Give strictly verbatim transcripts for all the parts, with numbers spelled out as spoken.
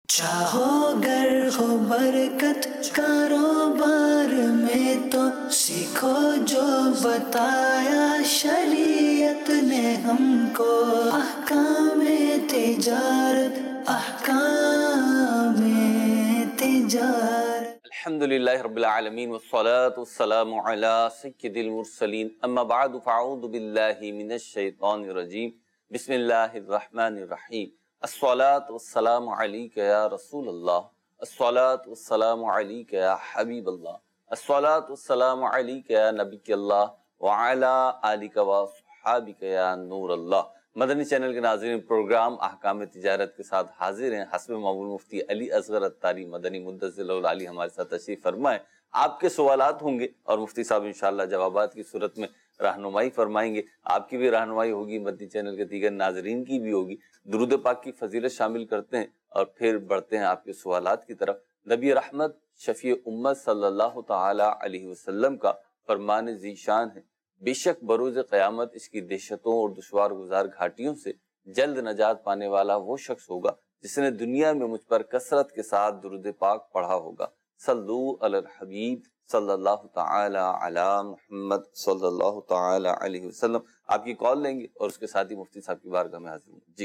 چاہو گر ہو برکت کاروبار میں تو سیکھو جو بتایا شریعت نے ہم کو، احکام تجارت احکام تجارت۔ الحمدللہ رب العالمین والصلاة والسلام علی سید المرسلین، اما بعد فاعوذ باللہ من الشیطان الرجیم، بسم اللہ الرحمن الرحیم۔ الصلاة والسلام علیک یا رسول اللہ، الصلاة والسلام علیک یا حبیب اللہ، الصلاة والسلام علیک یا نبی اللہ وعلی آلک وصحابک یا نور اللہ۔ مدنی چینل کے ناظرین، پروگرام احکام تجارت کے ساتھ حاضر ہیں۔ حسب معمول مفتی علی اصغر اتاری مدنی مدثر العالی ہمارے ساتھ تشریف فرمائیں۔ آپ کے سوالات ہوں گے اور مفتی صاحب انشاءاللہ جوابات کی صورت میں رہنمائی فرمائیں گے۔ آپ کی بھی رہنمائی ہوگی، مدنی چینل کے دیگر ناظرین کی بھی ہوگی۔ درود پاک کی فضیلت شامل کرتے ہیں اور پھر بڑھتے ہیں آپ کے سوالات کی طرف۔ نبی رحمت شفیع امت صلی اللہ تعالی علیہ وسلم کا فرمان ذیشان ہے، بے شک بروز قیامت اس کی دہشتوں اور دشوار گزار گھاٹیوں سے جلد نجات پانے والا وہ شخص ہوگا جس نے دنیا میں مجھ پر کثرت کے ساتھ درود پاک پڑھا ہوگا۔ صلو علی الحبیب صلی اللہ تعالی علی محمد صلی اللہ تعالی علیہ وسلم۔ آپ کی کال لیں گے اور اس کے ساتھ ہی مفتی صاحب کی بارگاہ میں حاضر ہوں۔ جی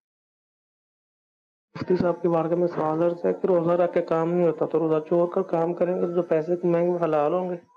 مفتی صاحب کی بارگاہ میں سوال عرض ہے کہ روزہ رکھ کے کام نہیں ہوتا تو روزہ چھوڑ کر کام کریں گے تو جو پیسے کمائیں گے وہ حلال ہوں گے؟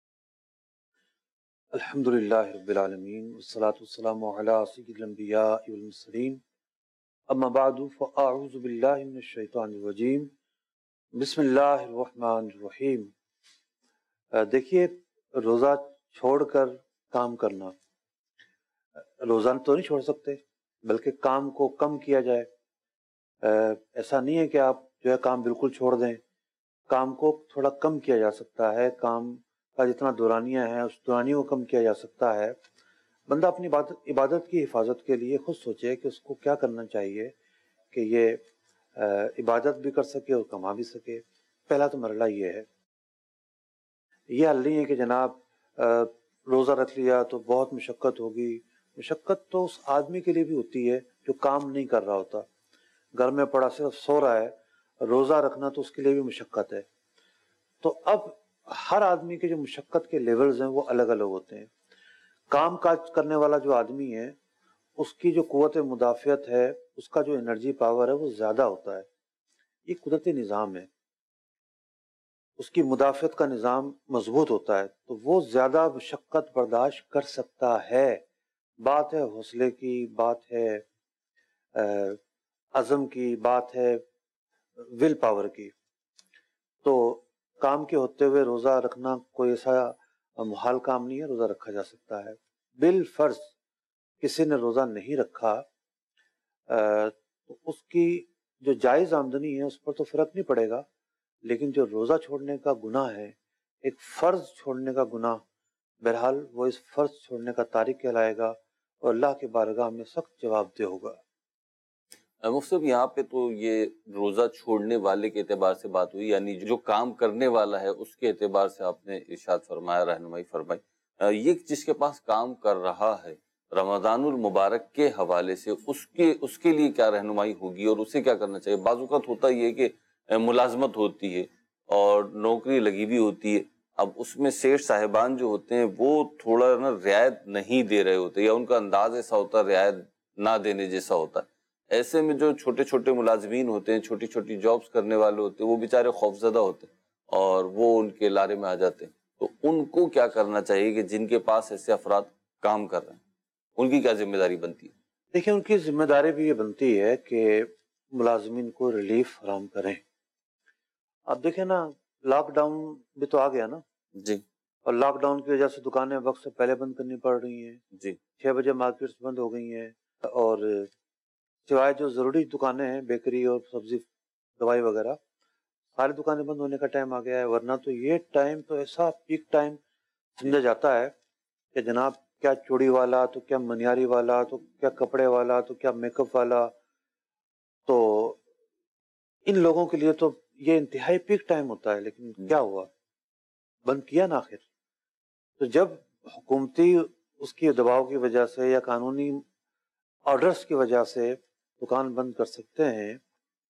الحمدللہ رب العالمین والصلاة والسلام علی سید الانبیاء والمرسلین، اما بعد فاعوذ باللہ من الشیطان الرجیم، بسم اللہ الرحمن الرحیم۔ دیکھیے، روزہ چھوڑ کر کام کرنا، روزہ تو نہیں چھوڑ سکتے بلکہ کام کو کم کیا جائے۔ ایسا نہیں ہے کہ آپ جو ہے کام بالکل چھوڑ دیں، کام کو تھوڑا کم کیا جا سکتا ہے، کام کا جتنا دورانیہ ہے اس دورانیہ کو کم کیا جا سکتا ہے۔ بندہ اپنی عبادت عبادت کی حفاظت کے لیے خود سوچے کہ اس کو کیا کرنا چاہیے کہ یہ عبادت بھی کر سکے اور کما بھی سکے۔ پہلا تو مرحلہ یہ ہے۔ یہ حل نہیں ہے کہ جناب روزہ رکھ لیا تو بہت مشقت ہوگی۔ مشقت تو اس آدمی کے لیے بھی ہوتی ہے جو کام نہیں کر رہا ہوتا، گھر میں پڑا صرف سو رہا ہے۔ روزہ رکھنا تو اس کے لیے بھی مشقت ہے۔ تو اب ہر آدمی کے جو مشقت کے لیولز ہیں وہ الگ الگ ہوتے ہیں۔ کام کاج کرنے والا جو آدمی ہے اس کی جو قوت مدافعت ہے، اس کا جو انرجی پاور ہے وہ زیادہ ہوتا ہے۔ یہ قدرتی نظام ہے، اس کی مدافعت کا نظام مضبوط ہوتا ہے تو وہ زیادہ مشقت برداشت کر سکتا ہے۔ بات ہے حوصلے کی، بات ہے عزم کی، بات ہے ول پاور کی۔ تو کام کے ہوتے ہوئے روزہ رکھنا کوئی ایسا محال کام نہیں ہے، روزہ رکھا جا سکتا ہے۔ بالفرض کسی نے روزہ نہیں رکھا تو اس کی جو جائز آمدنی ہے اس پر تو فرق نہیں پڑے گا، لیکن جو روزہ چھوڑنے کا گناہ ہے، ایک فرض چھوڑنے کا گناہ، بہرحال وہ اس فرض چھوڑنے کا تارک کہلائے گا اور اللہ کے بارگاہ میں سخت جواب دہ ہوگا۔ مفتی صاحب، یہاں پہ تو یہ روزہ چھوڑنے والے کے اعتبار سے بات ہوئی، یعنی جو کام کرنے والا ہے اس کے اعتبار سے آپ نے ارشاد فرمایا، رہنمائی فرمائی۔ یہ جس کے پاس کام کر رہا ہے رمضان المبارک کے حوالے سے اس کے اس کے لیے کیا رہنمائی ہوگی اور اسے کیا کرنا چاہیے؟ بعض اوقات ہوتا یہ ہے کہ ملازمت ہوتی ہے اور نوکری لگی بھی ہوتی ہے، اب اس میں سیٹھ صاحبان جو ہوتے ہیں وہ تھوڑا نا رعایت نہیں دے رہے ہوتے، یا ان کا انداز ایسا ہوتا ہے رعایت نہ دینے جیسا ہوتا ہے۔ ایسے میں جو چھوٹے چھوٹے ملازمین ہوتے ہیں، چھوٹی چھوٹی جابز کرنے والے ہوتے ہیں، وہ بیچارے خوفزدہ ہوتے ہیں اور وہ ان کے لارے میں آ جاتے ہیں۔ تو ان کو کیا کرنا چاہیے کہ جن کے پاس ایسے افراد کام کر رہے ہیں، ان کی کیا ذمہ داری بنتی ہے؟ دیکھیں، ان کی ذمہ داری بھی یہ بنتی ہے کہ ملازمین کو ریلیف فراہم کریں۔ اب دیکھیں نا، لاک ڈاؤن بھی تو آ گیا نا جی، اور لاک ڈاؤن کی وجہ سے دکانیں وقت سے پہلے بند کرنی پڑ رہی ہیں۔ جی، چھ بجے مارکیٹس بند ہو گئی ہیں، اور سوائے جو ضروری دکانیں ہیں، بیکری اور سبزی دوائی وغیرہ، ساری دکانیں بند ہونے کا ٹائم آ گیا ہے۔ ورنہ تو یہ ٹائم تو ایسا پیک ٹائم سمجھا جاتا ہے کہ جناب کیا چوڑی والا تو کیا منیاری والا تو کیا کپڑے والا تو کیا میک اپ والا، تو ان لوگوں کے لیے تو یہ انتہائی پیک ٹائم ہوتا ہے۔ لیکن کیا ہوا؟ بند کیا نا آخر۔ تو جب حکومتی اس کی دباؤ کی وجہ سے یا قانونی آرڈرز کی وجہ سے دکان بند کر سکتے ہیں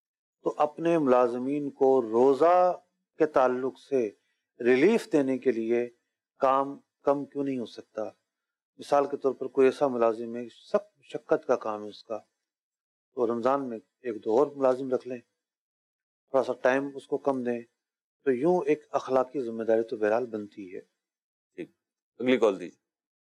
تو اپنے ملازمین کو روزہ کے تعلق سے ریلیف دینے کے لیے کام کم کیوں نہیں ہو سکتا؟ مثال کے طور پر کوئی ایسا ملازم ہے سخت مشقت کا کام ہے اس کا، تو رمضان میں ایک دو اور ملازم رکھ لیں، تھوڑا سا ٹائم اس کو کم دیں، تو یوں ایک اخلاقی ذمہ داری تو بہرحال بنتی ہے۔ ٹھیک، اگلی کال دیجیے۔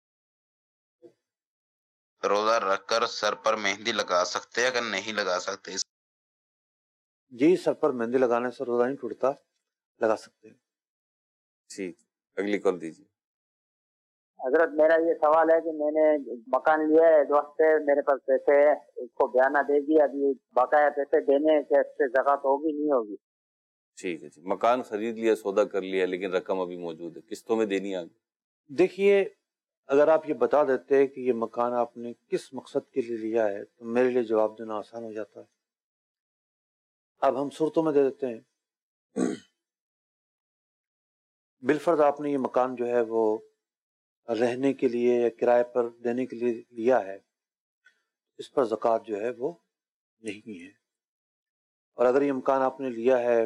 روزہ رکھ کر سر پر مہندی لگا سکتے ہیں اگر نہیں لگا سکتے؟ جی، سر پر مہندی لگانے سے روزہ نہیں ٹوٹتا، لگا سکتے ہیں۔ ٹھیک، اگلی کال دیجیے۔ حضرت میرا یہ سوال ہے کہ میں نے مکان لیا ہے، دوست سے میرے پاس پیسے ہے، اس کو بیانہ دے دیا، ابھی بقایا پیسے دینے کے اس سے زکوٰۃ ہوگی نہیں ہوگی؟ ٹھیک ہے جی، مکان خرید لیا، سودا کر لیا، لیکن رقم ابھی موجود ہے، قسطوں میں دینی آگے۔ دیکھیے، اگر آپ یہ بتا دیتے کہ یہ مکان آپ نے کس مقصد کے لیے لیا ہے تو میرے لیے جواب دینا آسان ہو جاتا ہے۔ اب ہم صورتوں میں دے دیتے ہیں۔ بالفرض آپ نے یہ مکان جو ہے وہ رہنے کے لیے یا کرائے پر دینے کے لیے لیا ہے، اس پر زکوٰۃ جو ہے وہ نہیں ہے۔ اور اگر یہ مکان آپ نے لیا ہے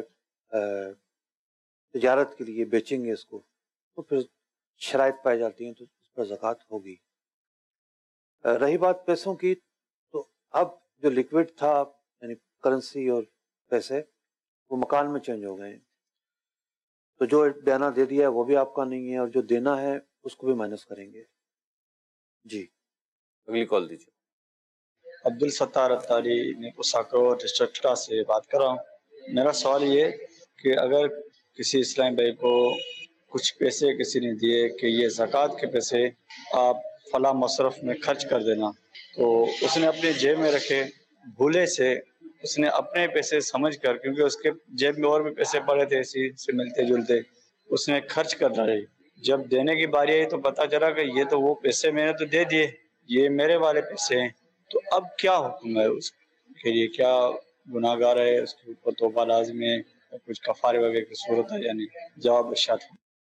تجارت کے لیے، بیچیں گے اس کو، تو پھر شرائط پائی جاتی ہیں تو اس پر زکوٰۃ ہوگی۔ رہی بات پیسوں کی، تو اب جو لیکوڈ تھا یعنی کرنسی اور پیسے، وہ مکان میں چینج ہو گئے ہیں، تو جو بیانہ دے دیا ہے وہ بھی آپ کا نہیں ہے، اور جو دینا ہے اس کو بھی مائنس کریں گے۔ جی، اگلی کال دیجیے۔ عبد الستار اتاری میں اساکو ڈسٹرکٹ سے بات کر رہا ہوں۔ میرا سوال یہ کہ اگر کسی اسلام بھائی کو کچھ پیسے کسی نے دیے کہ یہ زکوٰۃ کے پیسے آپ فلاں مصرف میں خرچ کر دینا، تو اس نے اپنے جیب میں رکھے، بھولے سے اس نے اپنے پیسے سمجھ کر، کیونکہ اس کے جیب میں اور بھی پیسے پڑے تھے اسی سے ملتے جلتے، اس نے خرچ کر ڈالے۔ جب دینے کی باری آئی تو پتہ چلا کہ یہ تو وہ پیسے میں نے تو دے دیے، یہ میرے والے پیسے ہیں، تو اب کیا حکم ہے اس کے لیے؟ کیا گناہ گار ہے؟ اس کے اوپر توبہ لازم ہے؟ کچھ کفارے وغیرہ کی صورت ہے؟ یعنی جواب ارشاد۔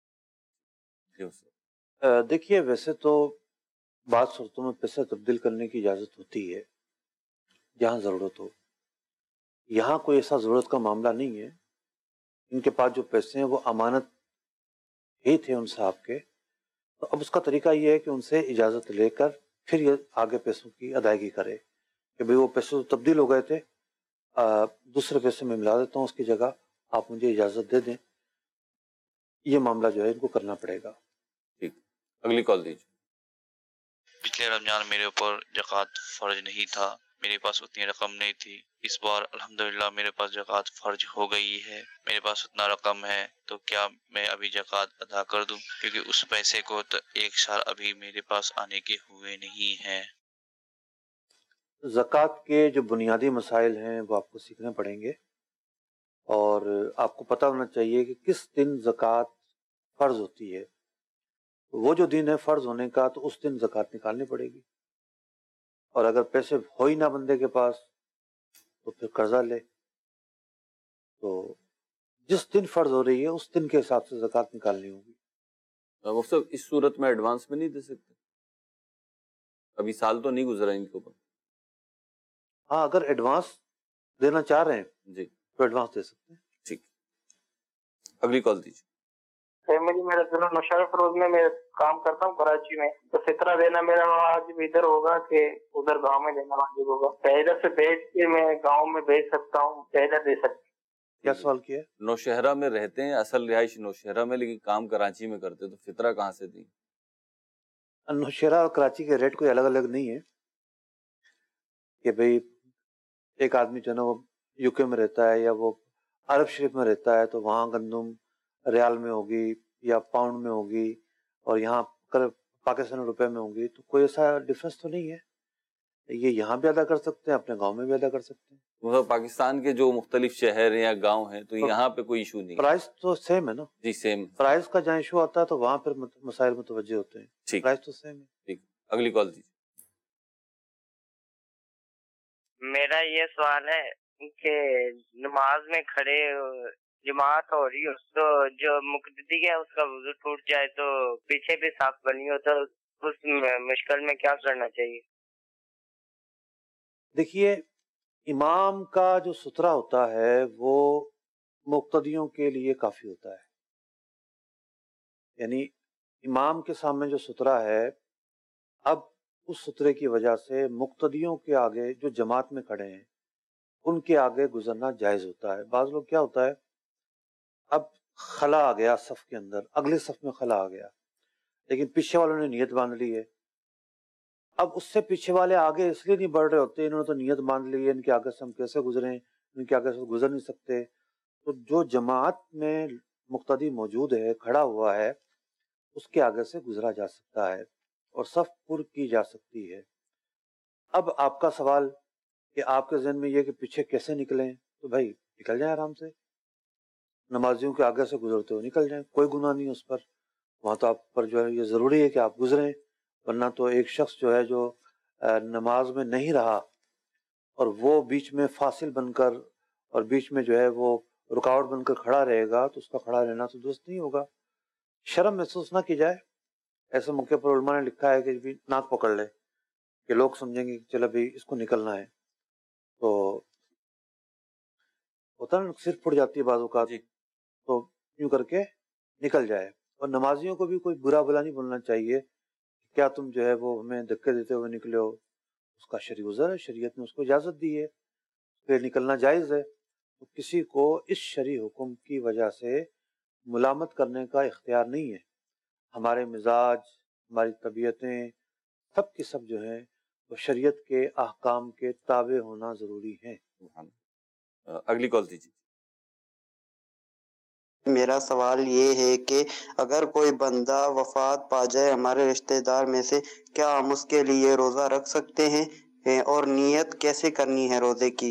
دیکھیے، ویسے تو بعض صورتوں میں پیسے تبدیل کرنے کی اجازت ہوتی ہے جہاں ضرورت ہو۔ یہاں کوئی ایسا ضرورت کا معاملہ نہیں ہے، ان کے پاس جو پیسے ہیں وہ امانت ہی تھے ان صاحب کے، تو اب اس کا طریقہ یہ ہے کہ ان سے اجازت لے کر پھر یہ آگے پیسوں کی ادائیگی کرے کہ بھئی وہ پیسے تو تبدیل ہو گئے تھے، دوسرے پیسے میں ملا دیتا ہوں اس کی جگہ، آپ مجھے اجازت دے دیں۔ یہ معاملہ جو ہے ان کو کرنا پڑے گا۔ ٹھیک، اگلی کال دیجیے۔ پچھلے رمضان میرے اوپر زکوٰۃ فرض نہیں تھا، میرے پاس اتنی رقم نہیں تھی، اس بار الحمدللہ میرے پاس زکوٰۃ فرض ہو گئی ہے، میرے پاس اتنا رقم ہے، تو کیا میں ابھی زکوٰۃ ادا کر دوں؟ کیونکہ اس پیسے کو تو ایک سال ابھی میرے پاس آنے کے ہوئے نہیں ہیں۔ زکوٰۃ کے جو بنیادی مسائل ہیں وہ آپ کو سیکھنے پڑیں گے، اور آپ کو پتہ ہونا چاہیے کہ کس دن زکوٰۃ فرض ہوتی ہے۔ وہ جو دن ہے فرض ہونے کا تو اس دن زکوٰۃ نکالنی پڑے گی، اور اگر پیسے ہو ہی نہ بندے کے پاس تو پھر قرضہ لے، تو جس دن فرض ہو رہی ہے اس دن کے حساب سے زکوٰۃ نکالنی ہوگی۔ وہ سب اس صورت میں ایڈوانس میں نہیں دے سکتے؟ ابھی سال تو نہیں گزرا ان کے اوپر۔ ہاں، اگر ایڈوانس دینا چاہ رہے ہیں جی تو ایڈوانس دے سکتے ہیں۔ ٹھیک، اگلی کال دیجیے۔ فیملی میرا ضلع نوشہرہ روز میں میں کام کرتا ہوں کراچی میں، تو فطرہ دینا میرا واجب ادھر ہوگا کہ ادھر گاؤں میں دینا واجب ہوگا؟ ادھر سے بیچ کے میں گاؤں میں بیچ سکتا ہوں، ادھر دے سکتا ہوں؟ کیا سوال کیا ہے؟ نوشہرہ میں رہتے ہیں، اصل رہائش نوشہرہ میں، لیکن کام کراچی میں کرتے، تو فطرہ کہاں سے دیں؟ نوشہرہ اور کراچی کے ریٹ کوئی الگ الگ نہیں ہے کہ بھئی ایک آدمی جو ہے نا وہ یو کے میں رہتا ہے یا وہ عرب شریف میں رہتا ہے تو وہاں گندم ریال میں ہوگی یا پاؤنڈ میں ہوگی، اور یہاں پاکستانی روپے میں ہوگی، تو کوئی ایسا ڈفرینس تو نہیں ہے۔ یہ یہاں بھی ادا کر سکتے ہیں، اپنے گاؤں میں بھی ادا کر سکتے ہیں۔ مطلب پاکستان کے جو مختلف شہر ہیں یا گاؤں ہیں تو یہاں پہ کوئی ایشو نہیں ہے؟ پرائز تو سیم ہے نا۔ جی سیم۔ پرائز کا جہاں ایشو آتا ہے تو وہاں پھر مسائل متوجہ ہوتے ہیں۔ ٹھیک، پرائز تو سیم ہے۔ ٹھیک، اگلی کال دیجیے۔ میرا یہ سوال ہے کہ نماز میں کھڑے جماعت ہو رہی ہو تو جو مقتدی ہے اس کا وضو ٹوٹ جائے تو پیچھے بھی صاف بنی ہو تو اس مشکل میں کیا کرنا چاہیے؟ دیکھیے، امام کا جو سترہ ہوتا ہے وہ مقتدیوں کے لیے کافی ہوتا ہے، یعنی امام کے سامنے جو سترہ ہے، اب اس سترے کی وجہ سے مقتدیوں کے آگے جو جماعت میں کھڑے ہیں ان کے آگے گزرنا جائز ہوتا ہے۔ بعض لوگ کیا ہوتا ہے، اب خلا آ گیا صف کے اندر، اگلے صف میں خلا آ گیا، لیکن پیچھے والوں نے نیت باندھ لی ہے، اب اس سے پیچھے والے آگے اس لیے نہیں بڑھ رہے ہوتے، انہوں نے تو نیت باندھ لی ہے، ان کے آگے سے ہم کیسے گزریں، ان کے آگے سے گزر نہیں سکتے، تو جو جماعت میں مقتدی موجود ہے، کھڑا ہوا ہے، اس کے آگے سے گزرا جا سکتا ہے اور صف پر کی جا سکتی ہے۔ اب آپ کا سوال کہ آپ کے ذہن میں یہ کہ پیچھے کیسے نکلیں، تو بھائی نکل جائیں آرام سے، نمازیوں کے آگے سے گزرتے ہوئے نکل جائیں، کوئی گناہ نہیں اس پر، وہاں تو آپ پر جو ہے یہ ضروری ہے کہ آپ گزریں، ورنہ تو ایک شخص جو ہے جو نماز میں نہیں رہا اور وہ بیچ میں فاصل بن کر اور بیچ میں جو ہے وہ رکاوٹ بن کر کھڑا رہے گا تو اس کا کھڑا رہنا تو درست نہیں ہوگا۔ شرم محسوس نہ کی جائے، ایسے موقع پر علماء نے لکھا ہے کہ بھی ناک پکڑ لے کہ لوگ سمجھیں گے کہ چلو بھی اس کو نکلنا ہے، تو ہوتا ہے نا صرف پھٹ جاتی ہے بعض اوقات، تو یوں کر کے نکل جائے۔ اور نمازیوں کو بھی کوئی برا بلا نہیں بولنا چاہیے کہ کیا تم جو ہے وہ ہمیں دھکے دیتے ہوئے نکلے ہو، اس کا شرعی عذر ہے، شریعت نے اس کو اجازت دی ہے، پھر نکلنا جائز ہے، تو کسی کو اس شرعی حکم کی وجہ سے ملامت کرنے کا اختیار نہیں ہے۔ ہمارے مزاج، ہماری طبیعتیں، سب کی سب جو ہیں وہ شریعت کے احکام کے تابع ہونا ضروری ہے۔ اگلی کال دیجیے۔ میرا سوال یہ ہے کہ اگر کوئی بندہ وفات پا جائے ہمارے رشتہ دار میں سے، کیا ہم اس کے لیے روزہ رکھ سکتے ہیں اور نیت کیسے کرنی ہے روزے کی؟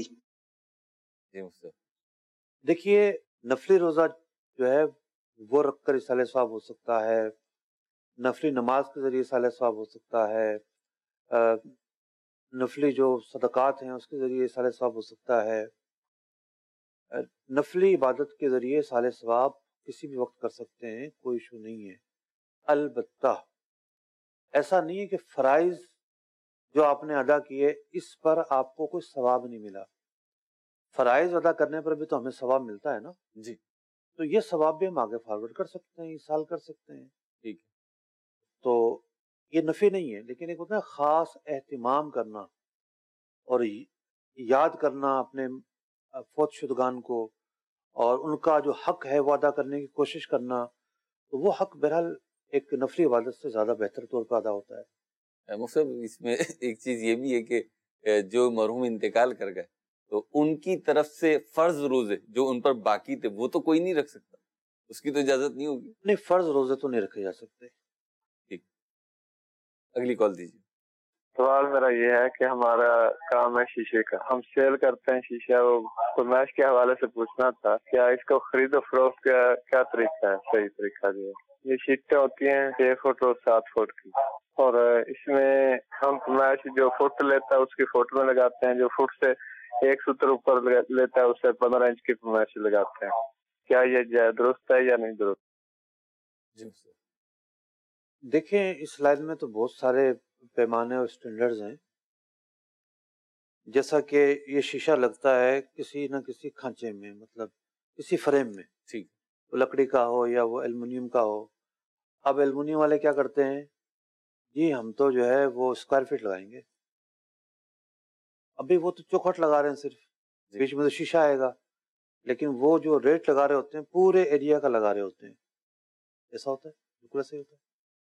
دیکھیے نفلی روزہ جو ہے وہ رکھ کر اصالہ ثواب ہو سکتا ہے، نفلی نماز کے ذریعے اصالہ ثواب ہو سکتا ہے، نفلی جو صدقات ہیں اس کے ذریعے اصالہ ثواب ہو سکتا ہے، نفلی عبادت کے ذریعے اصالہ ثواب کسی بھی وقت کر سکتے ہیں، کوئی ایشو نہیں ہے۔ البتہ ایسا نہیں ہے کہ فرائض جو آپ نے ادا کیے اس پر آپ کو کوئی ثواب نہیں ملا، فرائض ادا کرنے پر بھی تو ہمیں ثواب ملتا ہے نا جی، تو یہ ثواب بھی ہم آگے فارورڈ کر سکتے ہیں، سال کر سکتے ہیں، ٹھیک ہے۔ تو یہ نفی نہیں ہے، لیکن ایک ہوتا ہے خاص اہتمام کرنا اور یاد کرنا اپنے فوت شدگان کو اور ان کا جو حق ہے وہ ادا کرنے کی کوشش کرنا، تو وہ حق بہرحال ایک نفلی عبادت سے زیادہ بہتر طور پر ادا ہوتا ہے۔ مصعب اس میں ایک چیز یہ بھی ہے کہ جو مرحوم انتقال کر گئے تو ان کی طرف سے فرض روزے جو ان پر باقی تھے وہ تو کوئی نہیں رکھ سکتا، اس کی تو اجازت نہیں ہوگی۔ نہیں، فرض روزے تو نہیں رکھے جا سکتے۔ ٹھیک، اگلی کال دیجیے۔ سوال میرا یہ ہے کہ ہمارا کام ہے شیشے کا، ہم سیل کرتے ہیں شیشہ، وہ فرمائش کے حوالے سے پوچھنا تھا کیا اس کو خرید و فروخت کا کیا طریقہ ہے، صحیح طریقہ جو ہے؟ یہ شیٹیں ہوتی ہیں چھ فٹ اور سات فٹ کی، اور اس میں ہم فرمائش جو فٹ لیتا ہے اس کی فٹ میں لگاتے ہیں، جو فٹ سے ایک ستر اوپر لیتا ہے اسے پندرہ انچ کی فرمائش لگاتے ہیں، کیا یہ درست ہے یا نہیں درست؟ جی دیکھیں اس لائن میں تو بہت سارے پیمانے اور سٹینڈرڈز ہیں، جیسا کہ یہ شیشہ لگتا ہے کسی نہ کسی کھانچے میں، مطلب کسی فریم میں، ٹھیک، وہ لکڑی کا ہو یا وہ ایلومینیم کا ہو۔ اب ایلومینیم والے کیا کرتے ہیں، جی ہم تو جو ہے وہ اسکوائر فٹ لگائیں گے، ابھی وہ تو چوکھٹ لگا رہے ہیں، صرف بیچ میں تو شیشہ آئے گا، لیکن وہ جو ریٹ لگا رہے ہوتے ہیں پورے ایریا کا لگا رہے ہوتے ہیں۔ ایسا ہوتا ہے، بالکل ایسا ہی ہوتا ہے۔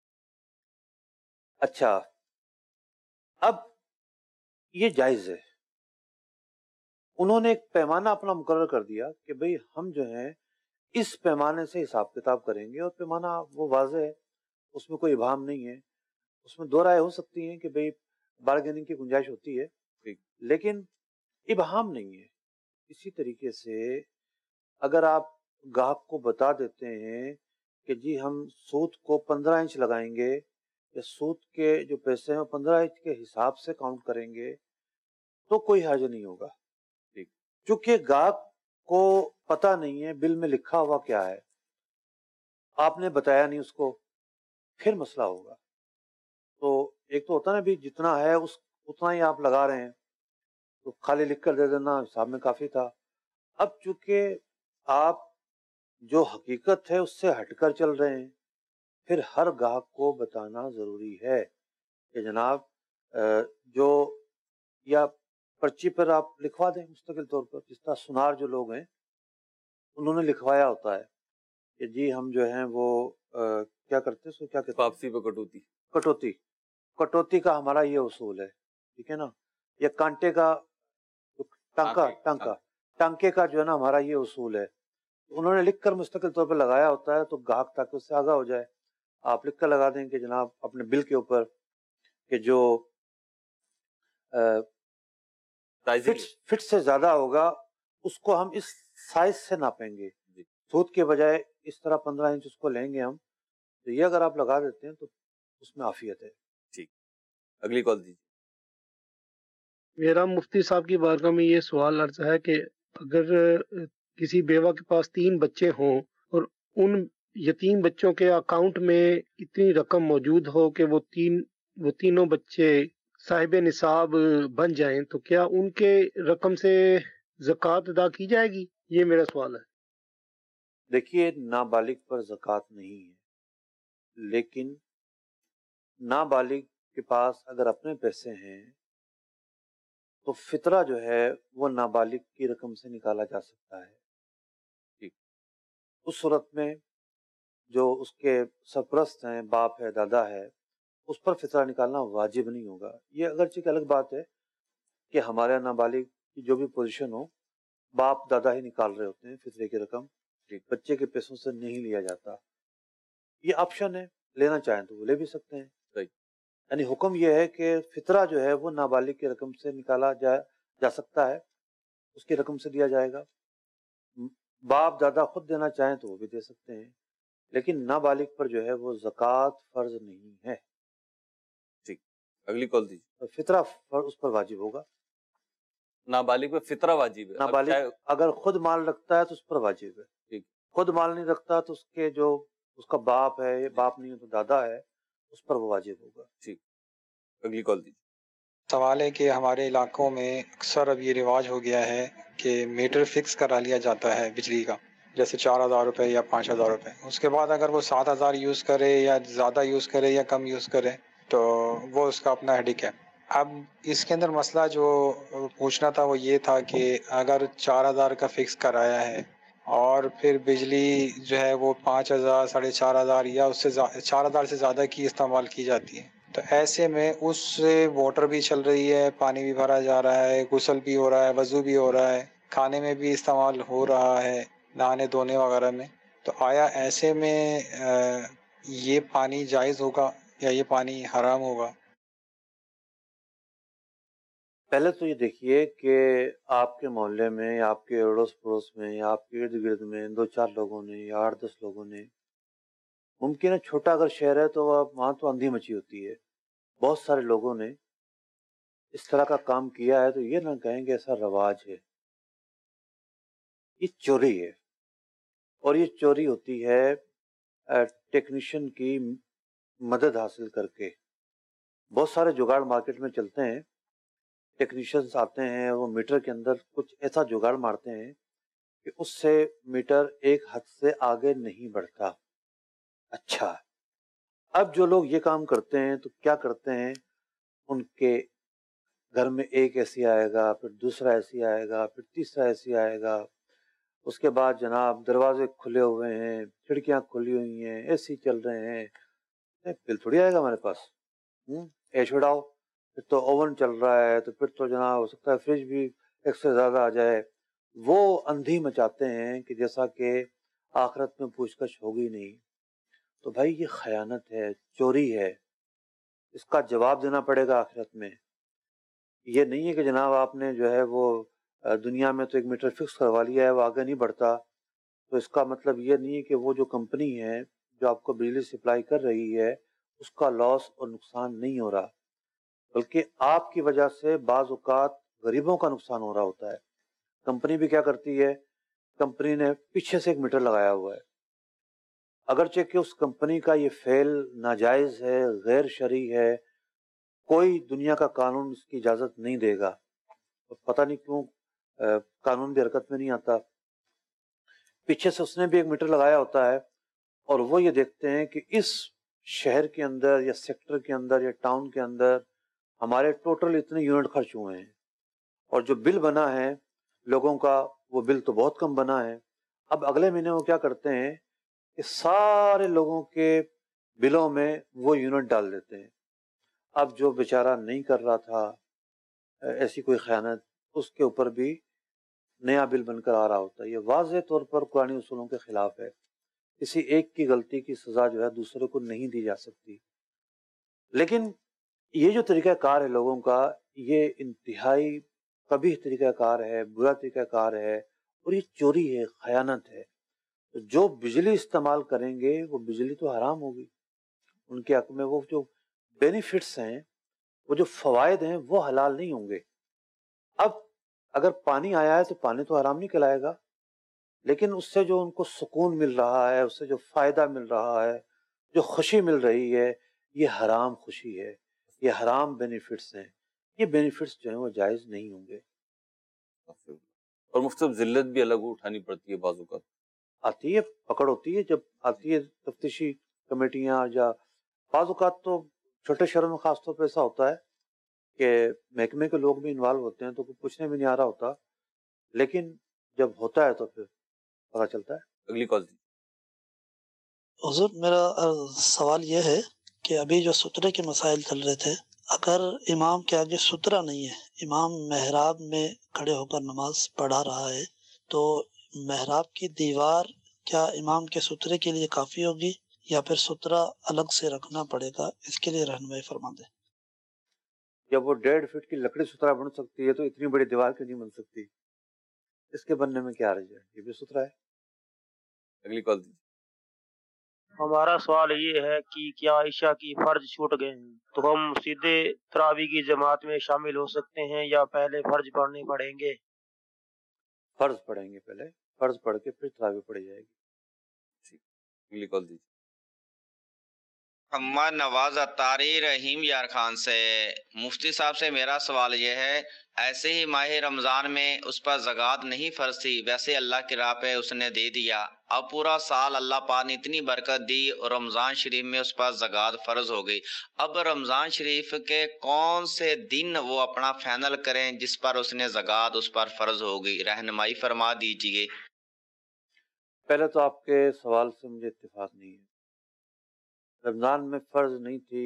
اچھا، اب یہ جائز ہے، انہوں نے ایک پیمانہ اپنا مقرر کر دیا کہ بھئی ہم جو ہیں اس پیمانے سے حساب کتاب کریں گے، اور پیمانہ وہ واضح ہے، اس میں کوئی ابہام نہیں ہے، اس میں دو رائے ہو سکتی ہیں کہ بھئی بارگیننگ کی گنجائش ہوتی ہے، لیکن ابہام نہیں ہے۔ اسی طریقے سے اگر آپ گاہک کو بتا دیتے ہیں کہ جی ہم سود کو پندرہ انچ لگائیں گے یا سود کے جو پیسے ہیں وہ پندرہ انچ کے حساب سے کاؤنٹ کریں گے تو کوئی حرج نہیں ہوگا، چونکہ گاہک کو پتہ نہیں ہے بل میں لکھا ہوا کیا ہے، آپ نے بتایا نہیں اس کو، پھر مسئلہ ہوگا۔ تو ایک تو ہوتا نا بھی جتنا ہے اس اتنا ہی آپ لگا رہے ہیں، تو خالی لکھ کر دے دینا حساب میں کافی تھا. اب چونکہ آپ جو حقیقت ہے اس سے ہٹ کر چل رہے ہیں، پھر ہر گاہک کو بتانا ضروری ہے کہ جناب جو یا پرچی پر آپ لکھوا دیں مستقل طور پر، جس طرح سنار جو لوگ ہیں انہوں نے لکھوایا ہوتا ہے کہ جی ہم جو ہیں وہ آ, کیا کرتے ہیں، کیا کہتے ہیں، واپسی پہ کٹوتی کٹوتی کٹوتی کا ہمارا یہ اصول ہے، ٹھیک ہے نا. یا کانٹے کا ٹانکا ٹانکا ٹانکے کا جو ہے نا ہمارا یہ اصول ہے. انہوں نے لکھ کر مستقل طور پہ لگایا ہوتا ہے تو گاہک تاکہ اس سے آگاہ ہو جائے. آپ لکھ کر لگا دیں کہ جناب اپنے بل کے اوپر کہ جو فٹ فٹ سے زیادہ ہوگا اس کو ہم اس سائز سے ناپیں گے، سود کے بجائے اس طرح پندرہ انچ اس کو لیں گے ہم. تو یہ اگر آپ لگا دیتے ہیں تو اس میں عافیت ہے. ٹھیک، اگلی کال دیجیے. میرا مفتی صاحب کی بارگاہ میں یہ سوال عرض ہے کہ اگر کسی بیوہ کے پاس تین بچے ہوں اور ان یتیم بچوں کے اکاؤنٹ میں اتنی رقم موجود ہو کہ وہ تین وہ تینوں بچے صاحب نصاب بن جائیں، تو کیا ان کے رقم سے زکوٰۃ ادا کی جائے گی؟ یہ میرا سوال ہے. دیکھیے نابالغ پر زکوٰۃ نہیں ہے، لیکن نابالغ کے پاس اگر اپنے پیسے ہیں تو فطرہ جو ہے وہ نابالغ کی رقم سے نکالا جا سکتا ہے. ٹھیک، اس صورت میں جو اس کے سرپرست ہیں، باپ ہے، دادا ہے، اس پر فطرہ نکالنا واجب نہیں ہوگا. یہ اگرچہ ایک الگ بات ہے کہ ہمارے نابالغ کی جو بھی پوزیشن ہو باپ دادا ہی نکال رہے ہوتے ہیں فطرے کی رقم، بچے کے پیسوں سے نہیں لیا جاتا. یہ آپشن ہے، لینا چاہیں تو وہ لے بھی سکتے ہیں. یعنی حکم یہ ہے کہ فطرہ جو ہے وہ نابالغ کی رقم سے نکالا جا جا سکتا ہے، اس کی رقم سے دیا جائے گا. باپ دادا خود دینا چاہیں تو وہ بھی دے سکتے ہیں، لیکن نابالغ پر جو ہے وہ زکوٰۃ فرض نہیں ہے. ٹھیک، اگلی کال دیجیے. فطرہ اس پر واجب ہوگا. نابالغ پہ فطرہ واجب ہے. نابالغ اگر خود مال رکھتا ہے تو اس پر واجب ہے. ٹھیک، خود مال نہیں رکھتا تو اس کے جو اس کا باپ ہے، باپ نہیں ہے تو دادا ہے، اس پر وہ واجب ہوگا. ٹھیک، اگلی کال دیجیے. سوال ہے کہ ہمارے علاقوں میں اکثر اب یہ رواج ہو گیا ہے کہ میٹر فکس کرا لیا جاتا ہے بجلی کا، جیسے چار ہزار روپے یا پانچ ہزار روپے. اس کے بعد اگر وہ سات ہزار یوز کرے یا زیادہ یوز کرے یا کم یوز کرے تو وہ اس کا اپنا ہیڈک ہے. اب اس کے اندر مسئلہ جو پوچھنا تھا وہ یہ تھا کہ اگر چار ہزار کا فکس کرایا ہے اور پھر بجلی جو ہے وہ پانچ ہزار ساڑھے چار ہزار یا اس سے چار ہزار سے زیادہ کی استعمال کی جاتی ہے، تو ایسے میں اس سے واٹر بھی چل رہی ہے، پانی بھی بھرا جا رہا ہے، غسل بھی ہو رہا ہے، وضو بھی ہو رہا ہے، کھانے میں بھی استعمال ہو رہا ہے، نہانے دھونے وغیرہ میں، تو آیا ایسے میں یہ پانی جائز ہوگا یا یہ پانی حرام ہوگا؟ پہلے تو یہ دیکھیے کہ آپ کے محلے میں یا آپ کے اڑوس پڑوس میں یا آپ کے ارد گرد میں دو چار لوگوں نے یا آٹھ دس لوگوں نے، ممکن ہے چھوٹا اگر شہر ہے تو وہاں تو اندھی مچی ہوتی ہے، بہت سارے لوگوں نے اس طرح کا کام کیا ہے، تو یہ نہ کہیں کہ ایسا رواج ہے. یہ چوری ہے، اور یہ چوری ہوتی ہے ٹیکنیشین کی مدد حاصل کر کے. بہت سارے جگاڑ مارکیٹ میں چلتے ہیں، ٹیکنیشینز آتے ہیں، وہ میٹر کے اندر کچھ ایسا جگاڑ مارتے ہیں کہ اس سے میٹر ایک حد سے آگے نہیں بڑھتا. اچھا، اب جو لوگ یہ کام کرتے ہیں تو کیا کرتے ہیں، ان کے گھر میں ایک ایسی آئے گا، پھر دوسرا ایسی آئے گا، پھر تیسرا ایسی آئے گا، اس کے بعد جناب دروازے کھلے ہوئے ہیں، کھڑکیاں کھلی ہوئی ہیں، اے سی چل رہے ہیں، بل تھوڑی آئے گا ہمارے پاس. اے چھڑاؤ، پھر تو اوون چل رہا ہے، تو پھر تو جناب ہو سکتا ہے فریج بھی ایک سے زیادہ آ جائے. وہ اندھی مچاتے ہیں کہ جیسا کہ آخرت میں پوچھ گچھ ہوگی نہیں. تو بھائی یہ خیانت ہے، چوری ہے، اس کا جواب دینا پڑے گا آخرت میں. یہ نہیں ہے کہ جناب آپ نے جو ہے وہ دنیا میں تو ایک میٹر فکس کروا لیا ہے، وہ آگے نہیں بڑھتا، تو اس کا مطلب یہ نہیں ہے کہ وہ جو کمپنی ہے جو آپ کو بجلی سپلائی کر رہی ہے اس کا لاس اور نقصان نہیں ہو رہا، بلکہ آپ کی وجہ سے بعض اوقات غریبوں کا نقصان ہو رہا ہوتا ہے. کمپنی بھی کیا کرتی ہے، کمپنی نے پیچھے سے ایک میٹر لگایا ہوا ہے، اگرچہ کہ اس کمپنی کا یہ فعل ناجائز ہے، غیر شرعی ہے، کوئی دنیا کا قانون اس کی اجازت نہیں دے گا، پتہ نہیں کیوں قانون بھی حرکت میں نہیں آتا، پیچھے سے اس نے بھی ایک میٹر لگایا ہوتا ہے، اور وہ یہ دیکھتے ہیں کہ اس شہر کے اندر یا سیکٹر کے اندر یا ٹاؤن کے اندر ہمارے ٹوٹل اتنے یونٹ خرچ ہوئے ہیں، اور جو بل بنا ہے لوگوں کا وہ بل تو بہت کم بنا ہے۔ اب اگلے مہینے وہ کیا کرتے ہیں کہ سارے لوگوں کے بلوں میں وہ یونٹ ڈال دیتے ہیں۔ اب جو بیچارہ نہیں کر رہا تھا ایسی کوئی خیانت، اس کے اوپر بھی نیا بل بن کر آ رہا ہوتا ہے۔ یہ واضح طور پر قرآنی اصولوں کے خلاف ہے۔ کسی ایک کی غلطی کی سزا جو ہے دوسرے کو نہیں دی جا سکتی، لیکن یہ جو طریقہ کار ہے لوگوں کا، یہ انتہائی قبیح طریقہ کار ہے، برا طریقہ کار ہے، اور یہ چوری ہے، خیانت ہے۔ جو بجلی استعمال کریں گے وہ بجلی تو حرام ہوگی، ان کے حق میں وہ جو بینیفٹس ہیں، وہ جو فوائد ہیں وہ حلال نہیں ہوں گے۔ اب اگر پانی آیا ہے تو پانی تو حرام نہیں کہلائے گا، لیکن اس سے جو ان کو سکون مل رہا ہے، اس سے جو فائدہ مل رہا ہے، جو خوشی مل رہی ہے، یہ حرام خوشی ہے، یہ حرام بینیفٹس ہیں۔ یہ بینیفٹس جو ہیں وہ جائز نہیں ہوں گے۔ اور مفتی ذلت بھی الگ اٹھانی پڑتی ہے، بعض اوقات آتی ہے، پکڑ ہوتی ہے جب آتی ہے تفتیشی کمیٹیاں، یا بعض اوقات تو چھوٹے شہروں میں خاص طور پہ ایسا ہوتا ہے کہ محکمے کے لوگ بھی انوالو ہوتے ہیں تو کوئی پوچھنے بھی نہیں آ رہا ہوتا، لیکن جب ہوتا ہے تو پھر پتہ چلتا ہے۔ اگلی کال۔ حضور میرا سوال یہ ہے کہ ابھی جو سترے کے مسائل چل رہے تھے، اگر امام کے آگے سترا نہیں ہے، امام محراب میں کھڑے ہو کر نماز پڑھا رہا ہے، تو محراب کی دیوار کیا امام کے سترے کے لیے کافی ہوگی یا پھر سترا الگ سے رکھنا پڑے گا؟ اس کے لیے رہنمائی فرما دیں۔ جب وہ ڈیڑھ فٹ کی لکڑی سترا بن سکتی ہے تو اتنی بڑی دیوار کیوں نہیں بن سکتی؟ اس کے بننے میں کیا حرج ہے؟ یہ بھی سترا ہے۔ اگلی کال۔ ہمارا سوال یہ ہے کہ کیا عشاء کی فرض چھوٹ گئے ہیں تو ہم سیدھے تراویح کی جماعت میں شامل ہو سکتے ہیں یا پہلے فرض پڑھنے پڑیں گے؟ فرض پڑھیں گے، پہلے فرض پڑھ کے پھر تراویح پڑھی جائے گی۔ اگلی کال دیجیے۔ محمد نواز اتاری رحیم یار خان سے، مفتی صاحب سے میرا سوال یہ ہے، ایسے ہی ماہ رمضان میں اس پر زکوٰۃ نہیں فرض تھی، ویسے اللہ کی راہ پہ اس نے دے دیا، اب پورا سال اللہ پاک نے اتنی برکت دی اور رمضان شریف میں اس پر زکوٰۃ فرض ہو گئی، اب رمضان شریف کے کون سے دن وہ اپنا فائنل کریں جس پر اس نے زکوٰۃ اس پر فرض ہو گئی؟ رہنمائی فرما دیجیے۔ پہلے تو آپ کے سوال سے مجھے اتفاق نہیں ہے، رمضان میں فرض نہیں تھی،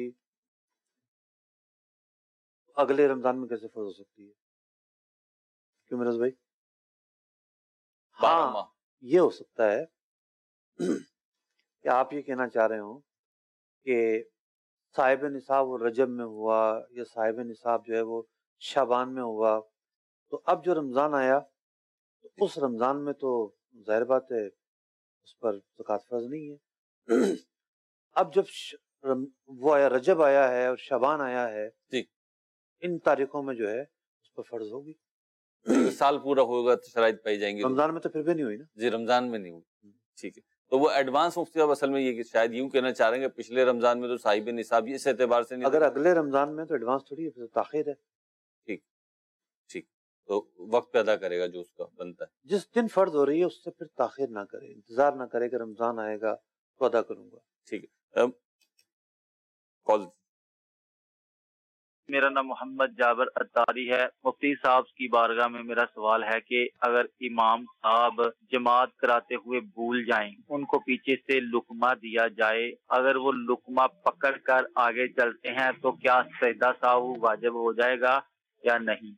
اگلے رمضان میں کیسے فرض ہو سکتی ہے؟ کیوں مرز بھائی؟ ہاں یہ ہو سکتا ہے کہ آپ یہ کہنا چاہ رہے ہوں کہ صاحب نصاب وہ رجب میں ہوا یا صاحب نصاب جو ہے وہ شعبان میں ہوا، تو اب جو رمضان آیا تو اس رمضان میں تو ظاہر بات ہے اس پر زکوٰۃ فرض نہیں ہے۔ اب جب وہ آیا، رجب آیا ہے اور شعبان آیا ہے، ان تاریخوں میں جو ہے اس پر فرض ہوگی۔ سال پورا ہوگا تو شرائط پائی جائیں گے۔ رمضان میں تو پھر بھی نہیں ہوئی نا؟ جی رمضان میں نہیں ہوئی، ٹھیک ہے۔ تو وہ ایڈوانس مفتی صاحب اصل میں یہ کہ شاید یوں کہنا چاہ رہے ہیں کہ پچھلے رمضان میں تو صاحب نصاب اس اعتبار سے نہیں، اگر اگلے رمضان میں تو ایڈوانس تھوڑی ہے، تاخیر ہے۔ ٹھیک ٹھیک تو وقت پہ ادا کرے گا جو اس کا بنتا ہے۔ جس دن فرض ہو رہی ہے اس سے پھر تاخیر نہ کرے، انتظار نہ کرے کہ رمضان آئے گا تو ادا کروں گا۔ ٹھیک ہے۔ کال۔ میرا نام محمد جابر اتاری ہے، مفتی صاحب کی بارگاہ میں میرا سوال ہے کہ اگر امام صاحب جماعت کراتے ہوئے بھول جائیں، ان کو پیچھے سے لقمہ دیا جائے، اگر وہ لقمہ پکڑ کر آگے چلتے ہیں تو کیا سجدہ سہو واجب ہو جائے گا یا نہیں؟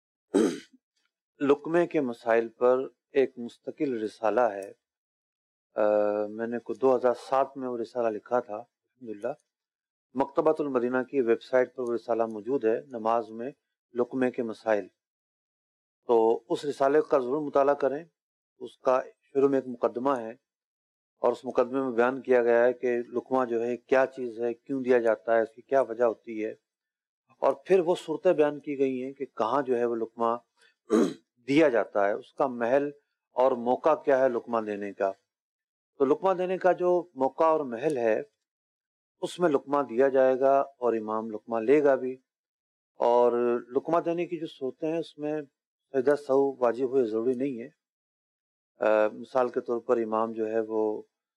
لقمے کے مسائل پر ایک مستقل رسالہ ہے، آ, میں نے کو دو ہزار سات میں وہ رسالہ لکھا تھا، الحمدللہ مکتبۃ المدینہ کی ویب سائٹ پر وہ رسالہ موجود ہے، نماز میں لقمے کے مسائل۔ تو اس رسالے کا ضرور مطالعہ کریں، اس کا شروع میں ایک مقدمہ ہے اور اس مقدمے میں بیان کیا گیا ہے کہ لقمہ جو ہے کیا چیز ہے، کیوں دیا جاتا ہے، اس کی کیا وجہ ہوتی ہے، اور پھر وہ صورتیں بیان کی گئی ہیں کہ کہاں جو ہے وہ لقمہ دیا جاتا ہے، اس کا محل اور موقع کیا ہے لقمہ دینے کا۔ تو لقمہ دینے کا جو موقع اور محل ہے اس میں لقمہ دیا جائے گا اور امام لقمہ لے گا بھی، اور لقمہ دینے کی جو صورتیں ہیں اس میں سجدہ سہو واجب ہوئے ضروری نہیں ہے. آ, مثال کے طور پر امام جو ہے وہ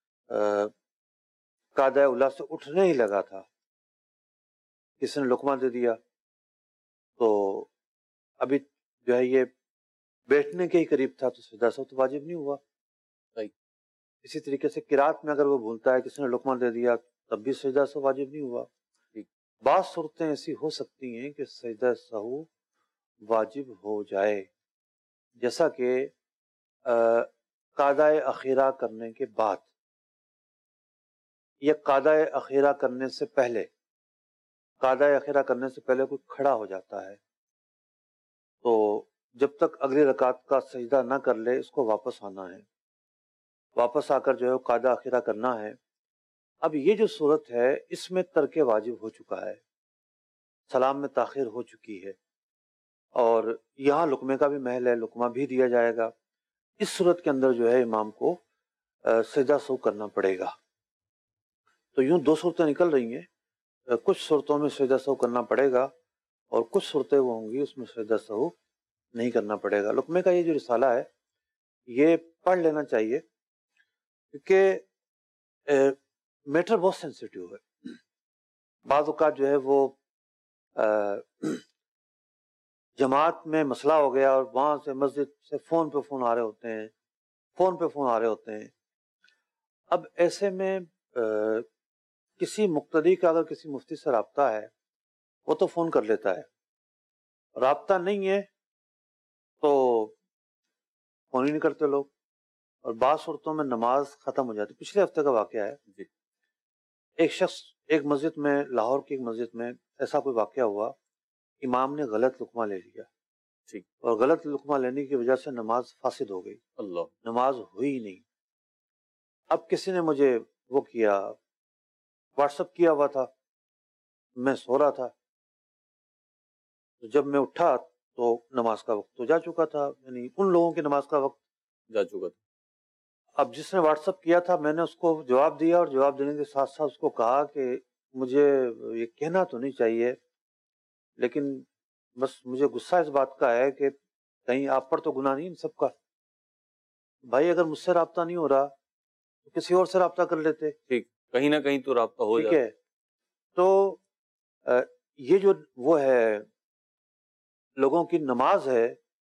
قاعدہ اولا سے اٹھنے ہی لگا تھا, کسی نے لقمہ دے دیا تو ابھی جو ہے یہ بیٹھنے کے ہی قریب تھا تو سجدہ سہو تو واجب نہیں ہوا. اسی طریقے سے قرات میں اگر وہ بھولتا ہے, کسی نے لقمہ دے دیا تب بھی سجدہ سہو واجب نہیں ہوا. بعض صورتیں ایسی ہو سکتی ہیں کہ سجدہ سہو واجب ہو جائے, جیسا کہ قاعدہ اخیرہ کرنے کے بعد یا قاعدہ اخیرہ کرنے سے پہلے. قاعدہ اخیرہ کرنے سے پہلے کوئی کھڑا ہو جاتا ہے تو جب تک اگلی رکعت کا سجدہ نہ کر لے اس کو واپس آنا ہے, واپس آ کر جو ہے قاعدہ اخیرہ کرنا ہے. اب یہ جو صورت ہے اس میں ترک واجب ہو چکا ہے, سلام میں تاخیر ہو چکی ہے, اور یہاں لقمے کا بھی محل ہے, لقمہ بھی دیا جائے گا. اس صورت کے اندر جو ہے امام کو سجدہ سہو کرنا پڑے گا. تو یوں دو صورتیں نکل رہی ہیں, کچھ صورتوں میں سجدہ سہو کرنا پڑے گا اور کچھ صورتیں وہ ہوں گی اس میں سجدہ سہو نہیں کرنا پڑے گا. لقمے کا یہ جو رسالہ ہے یہ پڑھ لینا چاہیے کیونکہ میٹر بہت سینسیٹیو ہے. بعض اوقات جو ہے وہ جماعت میں مسئلہ ہو گیا اور وہاں سے مسجد سے فون پہ فون آ رہے ہوتے ہیں فون پہ فون آ رہے ہوتے ہیں اب ایسے میں کسی مقتدی کا اگر کسی مفتی سے رابطہ ہے وہ تو فون کر لیتا ہے, رابطہ نہیں ہے تو فون ہی نہیں کرتے لوگ, اور بعض صورتوں میں نماز ختم ہو جاتی. پچھلے ہفتے کا واقعہ ہے جی, ایک شخص ایک مسجد میں, لاہور کی ایک مسجد میں ایسا کوئی واقعہ ہوا, امام نے غلط لقمہ لے لیا ٹھیک, اور غلط لقمہ لینے کی وجہ سے نماز فاسد ہو گئی, اللہ, نماز ہوئی نہیں. اب کسی نے مجھے وہ کیا, واٹس اپ کیا ہوا تھا, میں سو رہا تھا, تو جب میں اٹھا تو نماز کا وقت تو جا چکا تھا, یعنی ان لوگوں کی نماز کا وقت جا چکا تھا. اب جس نے واٹس اپ کیا تھا میں نے اس کو جواب دیا, اور جواب دینے کے ساتھ ساتھ اس کو کہا کہ مجھے یہ کہنا تو نہیں چاہیے لیکن بس مجھے غصہ اس بات کا ہے کہ کہیں آپ پر تو گناہ نہیں ان سب کا. بھائی اگر مجھ سے رابطہ نہیں ہو رہا تو کسی اور سے رابطہ کر لیتے, ٹھیک, کہیں نہ کہیں تو رابطہ ہو جاتا ہے. تو یہ جو وہ ہے لوگوں کی نماز ہے,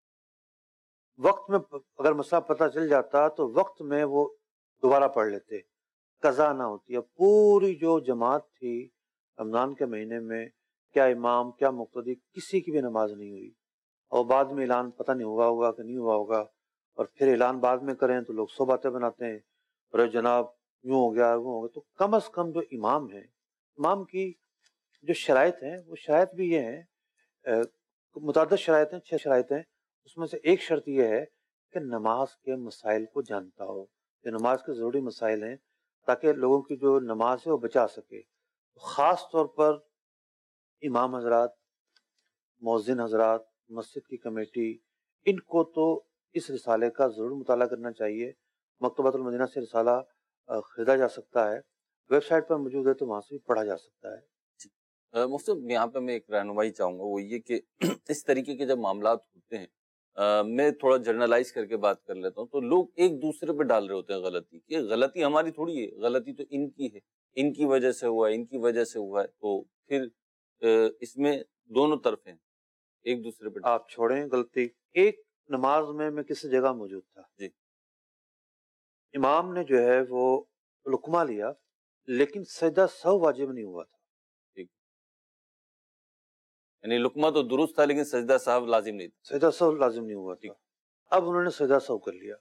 وقت میں اگر مسئلہ پتہ چل جاتا تو وقت میں وہ دوبارہ پڑھ لیتے, قضا نہ ہوتی. اب پوری جو جماعت تھی رمضان کے مہینے میں, کیا امام کیا مقتدی, کسی کی بھی نماز نہیں ہوئی, اور بعد میں اعلان پتہ نہیں ہوا ہوگا کہ نہیں ہوا ہوگا, اور پھر اعلان بعد میں کریں تو لوگ سو باتیں بناتے ہیں, اور جناب یوں ہو گیا وہ ہو گیا. تو کم از کم جو امام ہے, امام کی جو شرائط ہیں وہ شرائط بھی یہ ہیں, متعدد شرائط ہیں, چھ شرائط ہیں, اس میں سے ایک شرط یہ ہے کہ نماز کے مسائل کو جانتا ہو. یہ نماز کے ضروری مسائل ہیں تاکہ لوگوں کی جو نماز ہے وہ بچا سکے. خاص طور پر امام حضرات, مؤذن حضرات, مسجد کی کمیٹی, ان کو تو اس رسالے کا ضرور مطالعہ کرنا چاہیے. مکتبۃ المدینہ سے رسالہ خریدا جا سکتا ہے, ویب سائٹ پر موجود ہے تو وہاں سے بھی پڑھا جا سکتا ہے. مفتی یہاں پہ میں ایک رہنمائی چاہوں گا, وہ یہ کہ اس طریقے کے جب معاملات ہوتے ہیں, میں تھوڑا جرنلائز کر کے بات کر لیتا ہوں, تو لوگ ایک دوسرے پہ ڈال رہے ہوتے ہیں غلطی, کہ غلطی ہماری تھوڑی ہے, غلطی تو ان کی ہے, ان کی وجہ سے ہوا ہے, ان کی وجہ سے ہوا ہے. تو پھر اس میں دونوں طرف ہیں, ایک دوسرے پہ. آپ چھوڑیں غلطی, ایک نماز میں میں کسی جگہ موجود تھا جی, امام نے جو ہے وہ لقمہ لیا لیکن سجدہ سہو واجب نہیں ہوا تھا. یعنی لقمہ تو درست تھا لیکن سجدہ سہو لازم نہیں تھا. سجدہ سہو لازم نہیں ہوا تھا. اب انہوں نے سجدہ سہو کر لیا,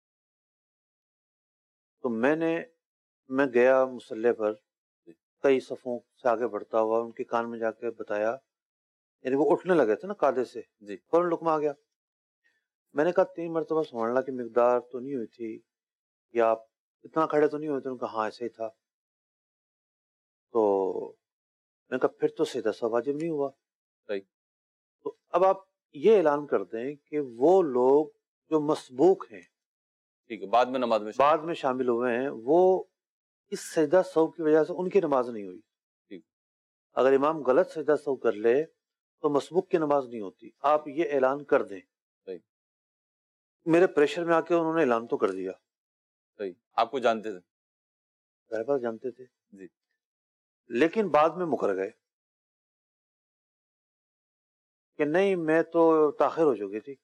تو میں نے میں گیا مصلی پر, کئی صفوں سے آگے بڑھتا ہوا, ان کے کان میں جا کے بتایا, یعنی وہ اٹھنے لگے تھے نا قاعدے سے, جی, فوراً لقمہ آ گیا. میں نے کہا تین مرتبہ سبحان اللہ کی مقدار تو نہیں ہوئی تھی, یا آپ اتنا کھڑے تو نہیں ہوئے تھے؟ انہوں نے کہا ہاں ایسے ہی تھا. تو میں نے کہا پھر تو سجدہ سہو واجب نہیں ہوا. تو اب آپ یہ اعلان کر دیں کہ وہ لوگ جو مسبوق ہیں, ٹھیک ہے, بعد میں نماز میں بعد میں شامل ہوئے ہیں, وہ اس سجدہ سہو کی وجہ سے ان کی نماز نہیں ہوئی. ٹھیک, اگر امام غلط سجدہ سہو کر لے تو مسبوق کی نماز نہیں ہوتی. آپ یہ اعلان کر دیں. صحیح. میرے پریشر میں آ کے انہوں نے اعلان تو کر دیا. صحیح. آپ کو جانتے تھے؟ میرے پاس جانتے تھے جی. لیکن بعد میں مکر گئے کہ نہیں میں تو تاخیر ہو چکی تھی.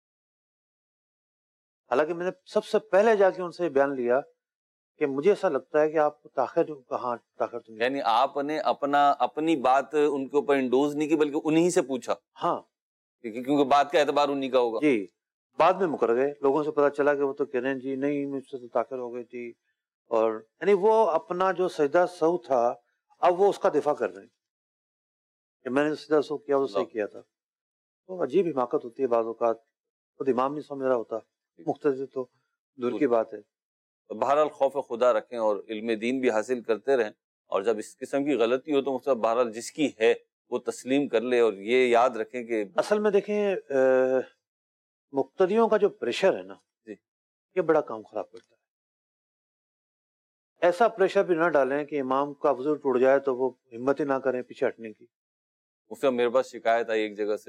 حالانکہ میں نے سب سے پہلے جا کے ان سے بیان لیا کہ مجھے ایسا لگتا ہے کہ آپ تاخیر کہاں تاخیر تو نہیں. یعنی آپ نے اپنا اپنی بات ان کے اوپر انڈوز نہیں کی بلکہ انہی سے پوچھا. ہاں کیونکہ بات کا اعتبار انہی کا ہوگا. جی. بعد میں مکر گئے. لوگوں سے پتا چلا کہ وہ تو کہہ رہے ہیں جی نہیں مجھ سے تو تاخیر ہو گئی تھی. اور یعنی وہ اپنا جو سجدہ سہو تھا اب وہ اس کا دفاع کر رہے ہیں کہ میں نے سجدہ سہو کیا وہ صحیح کیا تھا. تو عجیب حماقت ہوتی ہے بعض اوقات. خود امام نہیں سمجھ رہا ہوتا, مقتدی تو دور کی بات ہے. بہرحال خوف خدا رکھیں اور علم دین بھی حاصل کرتے رہیں, اور جب اس قسم کی غلطی ہو تو مطلب بہرحال جس کی ہے وہ تسلیم کر لے, اور یہ یاد رکھیں کہ اصل میں دیکھیں مقتدیوں کا جو پریشر ہے نا جی یہ بڑا کام خراب کرتا ہے. ایسا پریشر بھی نہ ڈالیں کہ امام کا وضو ٹوٹ جائے تو وہ ہمت ہی نہ کریں پیچھے ہٹنے کی. اس سے میرے پاس شکایت آئی ایک جگہ سے,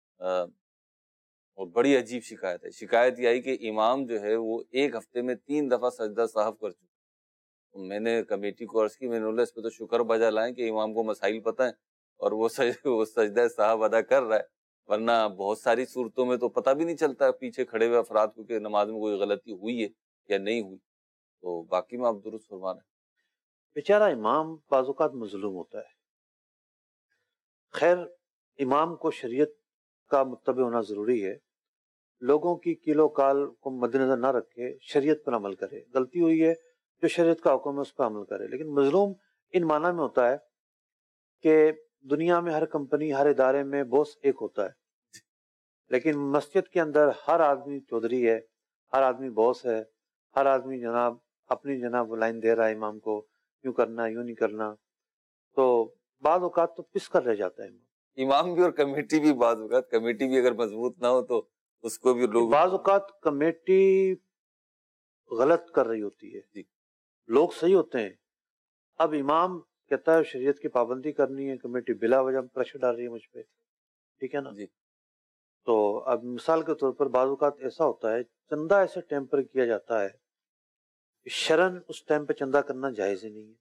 اور بڑی عجیب شکایت ہے. شکایت یہ آئی کہ امام جو ہے وہ ایک ہفتے میں تین دفعہ سجدہ سہو کر چکے. میں نے کمیٹی کو عرض کی, میں نے بولا اس پہ تو شکر بجا لائیں کہ امام کو مسائل پتہ ہیں اور وہ سج وہ سجدہ سہو ادا کر رہا ہے, ورنہ بہت ساری صورتوں میں تو پتہ بھی نہیں چلتا پیچھے کھڑے ہوئے افراد کو کہ نماز میں کوئی غلطی ہوئی ہے یا نہیں ہوئی. تو باقی میں آپ درست فرما رہے ہیں. بیچارہ امام بعض اوقات مظلوم ہوتا ہے. خیر امام کو شریعت کا متبع ہونا ضروری ہے. لوگوں کی کیل و کال کو مد نظر نہ رکھے, شریعت پر عمل کرے. غلطی ہوئی ہے جو شریعت کا حکم ہے اس پر عمل کرے. لیکن مظلوم ان معنی میں ہوتا ہے کہ دنیا میں ہر کمپنی ہر ادارے میں باس ایک ہوتا ہے, لیکن مسجد کے اندر ہر آدمی چودھری ہے, ہر آدمی باس ہے, ہر آدمی جناب اپنی جناب لائن دے رہا ہے امام کو, یوں کرنا یوں نہیں کرنا. تو بعض اوقات تو پس کر رہ جاتا ہے امام بھی اور کمیٹی بھی. بعض اوقات کمیٹی بھی اگر مضبوط نہ ہو تو اس کو بھی لوگ, بعض اوقات کمیٹی غلط کر رہی ہوتی ہے, لوگ صحیح ہوتے ہیں. اب امام کہتا ہے شریعت کی پابندی کرنی ہے, کمیٹی بلا وجہ پریشر ڈال رہی ہے مجھ پہ, ٹھیک ہے نا جی. تو اب مثال کے طور پر بعض اوقات ایسا ہوتا ہے چندہ ایسے ٹائم پر کیا جاتا ہے شرن اس ٹائم پہ چندہ کرنا جائز ہی نہیں ہے.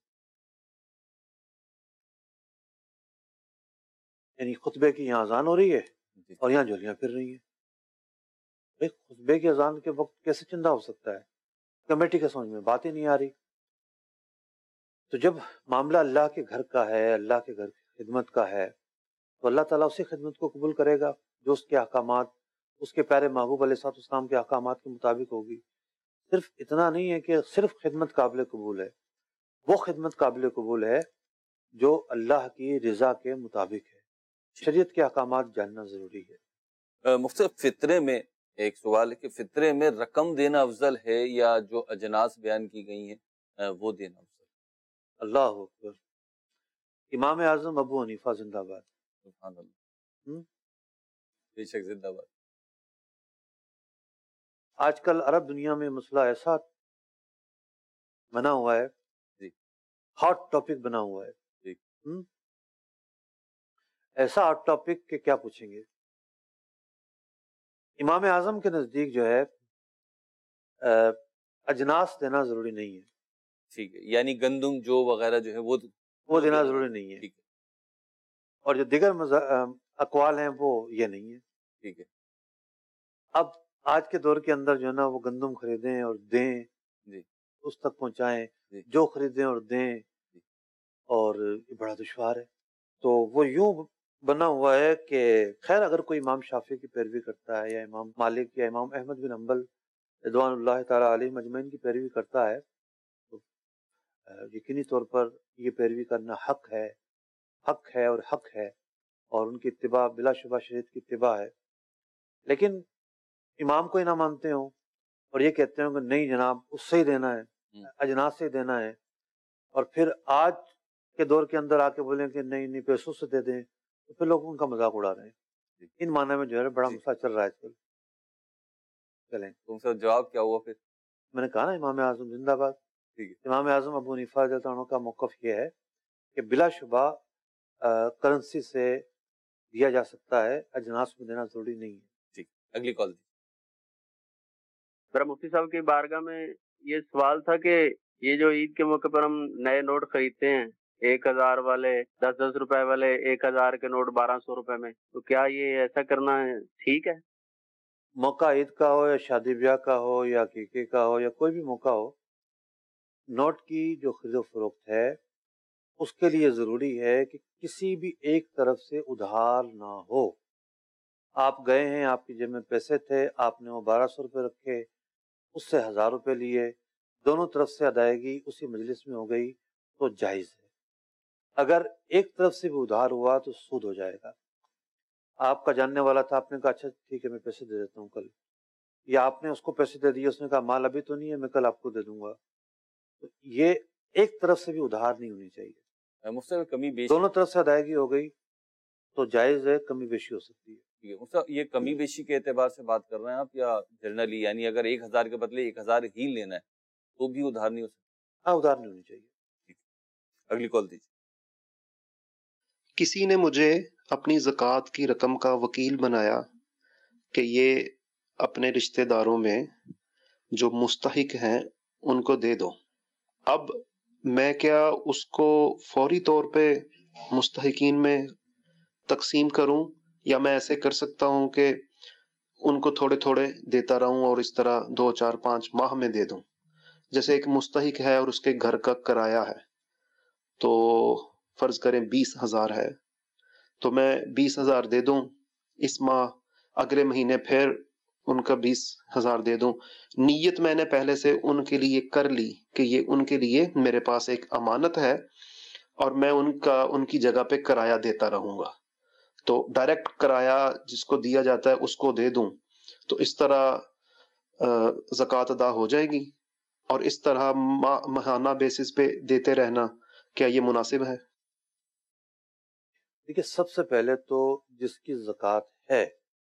یعنی خطبے کی یہاں اذان ہو رہی ہے اور یہاں جھولیاں پھر رہی ہیں. خطبے کی اذان کے وقت کیسے چندہ ہو سکتا ہے؟ کمیٹی کے سمجھ میں بات ہی نہیں آ رہی. تو جب معاملہ اللہ کے گھر کا ہے, اللہ کے گھر کی خدمت کا ہے, تو اللہ تعالیٰ اسی خدمت کو قبول کرے گا جو اس کے احکامات, اس کے پیارے محبوب علیہ الصلوۃ والسلام کے احکامات کے مطابق ہوگی. صرف اتنا نہیں ہے کہ صرف خدمت قابل قبول ہے, وہ خدمت قابل قبول ہے جو اللہ کی رضا کے مطابق ہے. شریعت کے احکامات جاننا ضروری ہے. مفتی فطرے میں ایک سوال ہے کہ فطرے میں رقم دینا افضل ہے یا جو اجناس بیان کی گئی ہیں وہ دینا افضل؟ اللہ اکبر. امام اعظم ابو حنیفہ زندہ باد. سبحان اللہ, بے شک زندہ باد. آج کل عرب دنیا میں مسئلہ ایسا بنا ہوا ہے, جی ہاٹ ٹاپک بنا ہوا ہے, جی ایسا ہاٹ ٹاپک کہ کیا پوچھیں گے. امام اعظم کے نزدیک جو ہے اجناس دینا ضروری نہیں ہے. ٹھیک ہے, یعنی گندم جو وغیرہ جو ہے وہ وہ دینا ضروری نہیں ہے. ٹھیک ہے. اور جو دیگر اقوال ہیں وہ یہ نہیں ہے. ٹھیک ہے. اب آج کے دور کے اندر جو ہے نا وہ گندم خریدیں اور دیں, جی اس تک پہنچائیں, جی جو خریدیں اور دیں, اور یہ بڑا دشوار ہے. تو وہ یوں بنا ہوا ہے کہ خیر اگر کوئی امام شافعی کی پیروی کرتا ہے یا امام مالک یا امام احمد بن حنبل رضوان اللہ تعالیٰ علیہ مجمعین کی پیروی کرتا ہے تو یقینی طور پر یہ پیروی کرنا حق ہے, حق ہے اور حق ہے, اور ان کی اتباع بلا شبہ شریعت کی اتباع ہے. لیکن امام کو ہی نہ مانتے ہوں اور یہ کہتے ہوں کہ نہیں جناب اس سے ہی دینا ہے, اجناس سے ہی دینا ہے, اور پھر آج کے دور کے اندر آ کے بولیں کہ نہیں نہیں پیسوں سے دے دیں, تو پھر لوگ ان کا مذاق اڑا رہے ہیں. ان معنی میں جو ہے بڑا مسئلہ چل رہا ہے آج کل. چلیں تم سے جواب کیا ہوا پھر؟ میں نے کہا نا امام اعظم زندہ باد. امام اعظم ابو حنیفہ رضی اللہ عنہ کا موقف یہ ہے کہ بلا شبہ کرنسی سے دیا جا سکتا ہے, اجناس میں دینا ضروری نہیں ہے. ٹھیک, اگلی کال دی. میرا مفتی صاحب کی بارگاہ میں یہ سوال تھا کہ یہ جو عید کے موقع پر ہم نئے نوٹ خریدتے ہیں، ایک ہزار والے، دس دس روپے والے، ایک ہزار کے نوٹ بارہ سو روپے میں، تو کیا یہ ایسا کرنا ہے ٹھیک ہے؟ موقع عید کا ہو یا شادی بیاہ کا ہو یا عقیقے کا ہو یا کوئی بھی موقع ہو، نوٹ کی جو خرید و فروخت ہے اس کے لیے ضروری ہے کہ کسی بھی ایک طرف سے ادھار نہ ہو۔ آپ گئے ہیں، آپ کی جیب میں پیسے تھے، آپ نے وہ بارہ سو روپے رکھے، اس سے ہزار روپے لیے، دونوں طرف سے ادائیگی اسی مجلس میں ہو گئی تو جائز ہے۔ اگر ایک طرف سے بھی ادھار ہوا تو سود ہو جائے گا۔ آپ کا جاننے والا تھا، آپ نے کہا اچھا ٹھیک ہے میں پیسے دے دیتا ہوں کل، یا آپ نے اس کو پیسے دے دیے، اس نے کہا مال ابھی تو نہیں ہے میں کل آپ کو دے دوں گا، تو یہ ایک طرف سے بھی ادھار نہیں ہونی چاہیے۔ مفتی کمی بیشی دونوں طرف سے ادائیگی ہو گئی تو جائز ہے، کمی بیشی ہو سکتی ہے۔ مفتی یہ کمی بیشی کے اعتبار سے بات کر رہے ہیں آپ یا جنرلی، یعنی اگر ایک ہزار کے بدلے ایک ہزار ہی لینا ہے تو بھی ادھار نہیں ہو سکتا؟ ہاں ادھار نہیں ہونی چاہیے۔ اگلی کال دیجیے۔ کسی نے مجھے اپنی زکوٰۃ کی رقم کا وکیل بنایا کہ یہ اپنے رشتہ داروں میں جو مستحق ہیں ان کو دے دو۔ اب میں کیا اس کو فوری طور پہ مستحقین میں تقسیم کروں، یا میں ایسے کر سکتا ہوں کہ ان کو تھوڑے تھوڑے دیتا رہوں اور اس طرح دو چار پانچ ماہ میں دے دوں؟ جیسے ایک مستحق ہے اور اس کے گھر کا کرایہ ہے، تو فرض کریں بیس ہزار ہے، تو میں بیس ہزار دے دوں اس ماہ، اگلے مہینے پھر ان کا بیس ہزار دے دوں۔ نیت میں نے پہلے سے ان کے لیے کر لی کہ یہ ان کے لیے میرے پاس ایک امانت ہے اور میں ان کا ان کی جگہ پہ کرایہ دیتا رہوں گا، تو ڈائریکٹ کرایہ جس کو دیا جاتا ہے اس کو دے دوں، تو اس طرح زکوٰۃ ادا ہو جائے گی، اور اس طرح ماہانہ بیسس پہ دیتے رہنا کیا یہ مناسب ہے؟ دیکھیے، سب سے پہلے تو جس کی زکوٰۃ ہے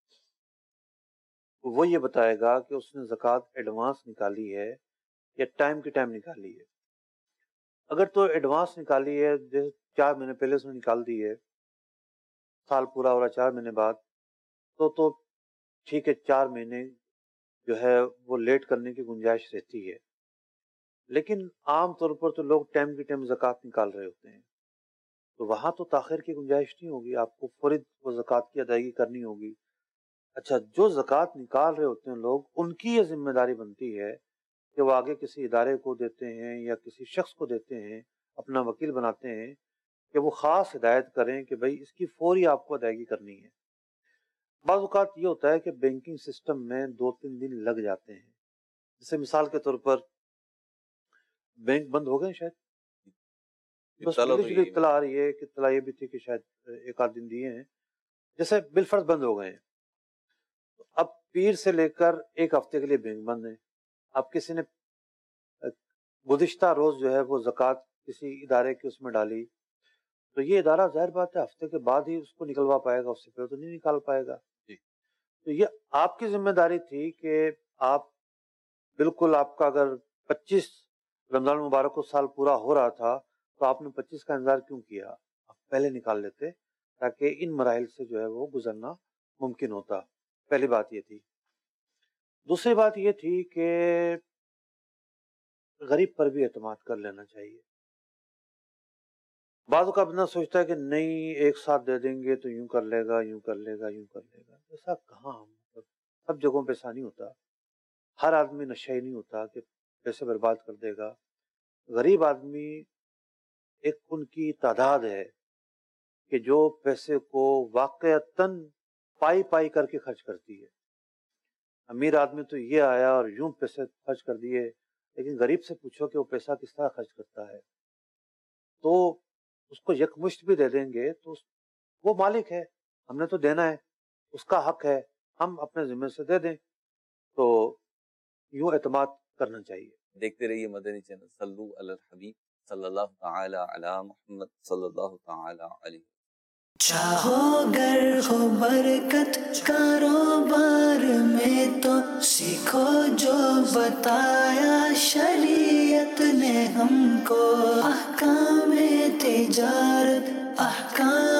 وہ یہ بتائے گا کہ اس نے زکوٰۃ ایڈوانس نکالی ہے یا ٹائم کے ٹائم نکالی ہے۔ اگر تو ایڈوانس نکالی ہے، جیسے چار مہینے پہلے اس نے نکال دی ہے، سال پورا ہو رہا چار مہینے بعد، تو تو ٹھیک ہے، چار مہینے جو ہے وہ لیٹ کرنے کی گنجائش رہتی ہے۔ لیکن عام طور پر تو لوگ ٹائم کے ٹائم زکوٰۃ نکال رہے ہوتے ہیں، تو وہاں تو تاخیر کی گنجائش نہیں ہوگی، آپ کو فوری وہ زکوٰۃ کی ادائیگی کرنی ہوگی۔ اچھا، جو زکوٰۃ نکال رہے ہوتے ہیں لوگ، ان کی یہ ذمہ داری بنتی ہے کہ وہ آگے کسی ادارے کو دیتے ہیں یا کسی شخص کو دیتے ہیں، اپنا وکیل بناتے ہیں کہ وہ خاص ہدایت کریں کہ بھئی اس کی فوری آپ کو ادائیگی کرنی ہے۔ بعض اوقات یہ ہوتا ہے کہ بینکنگ سسٹم میں دو تین دن لگ جاتے ہیں، جیسے مثال کے طور پر بینک بند ہو گئے شاید، بس اطلاع آ رہی ہے کہ اطلاع یہ بھی تھی کہ شاید ایک آدھ دن دیے ہیں، جیسے بالفرض بند ہو گئے ہیں، اب پیر سے لے کر ایک ہفتے کے لیے بینک بند ہے۔ اب کسی نے گزشتہ روز جو ہے وہ زکوٰۃ کسی ادارے کے اس میں ڈالی، تو یہ ادارہ ظاہر بات ہے ہفتے کے بعد ہی اس کو نکلوا پائے گا، اس سے پہلے تو نہیں نکال پائے گا۔ تو یہ آپ کی ذمہ داری تھی کہ آپ بالکل، آپ کا اگر پچیس رمضان المبارک کو سال پورا ہو رہا تھا تو آپ نے پچیس کا انتظار کیوں کیا؟ آپ پہلے نکال لیتے تاکہ ان مراحل سے جو ہے وہ گزرنا ممکن ہوتا۔ پہلی بات یہ تھی۔ دوسری بات یہ تھی کہ غریب پر بھی اعتماد کر لینا چاہیے۔ بعض کا بندہ سوچتا ہے کہ نہیں ایک ساتھ دے دیں گے تو یوں کر لے گا، یوں کر لے گا، یوں کر لے گا، ایسا کہاں، سب جگہوں پہ ایسا نہیں ہوتا۔ ہر آدمی نشئی نہیں ہوتا کہ پیسے برباد کر دے گا۔ غریب آدمی ایک ان کی تعداد ہے کہ جو پیسے کو واقعتاً پائی پائی کر کے خرچ کرتی ہے۔ امیر آدمی تو یہ آیا اور یوں پیسے خرچ کر دیے، لیکن غریب سے پوچھو کہ وہ پیسہ کس طرح خرچ کرتا ہے، تو اس کو یکمشت بھی دے دیں گے تو وہ مالک ہے، ہم نے تو دینا ہے، اس کا حق ہے، ہم اپنے ذمہ سے دے دیں، تو یوں اعتماد کرنا چاہیے۔ دیکھتے رہیے مدنی چینل۔ صلو علی الحبیب صلی اللہ تعالی علی محمد صلی اللہ تعالی علیہ۔ چاہو گر ہو برکت کاروبار میں تو سیکھو جو بتایا شریعت نے ہم کو، احکام تجارت، احکام